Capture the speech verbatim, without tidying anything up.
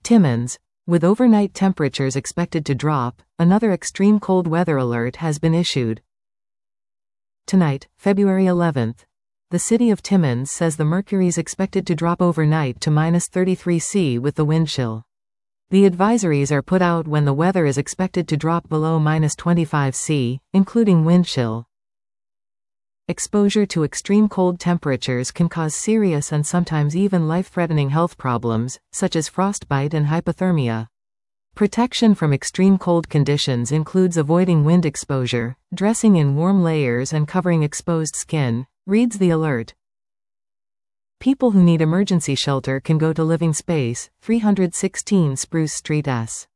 Timmins. With overnight temperatures expected to drop, another extreme cold weather alert has been issued. Tonight, February eleventh. The city of Timmins says the mercury's expected to drop overnight to minus thirty-three Celsius with the wind chill. The advisories are put out when the weather is expected to drop below minus twenty-five Celsius, including wind chill. Exposure to extreme cold temperatures can cause serious and sometimes even life-threatening health problems, such as frostbite and hypothermia. Protection from extreme cold conditions includes avoiding wind exposure, dressing in warm layers and covering exposed skin, reads the alert. People who need emergency shelter can go to Living Space, three sixteen Spruce Street S.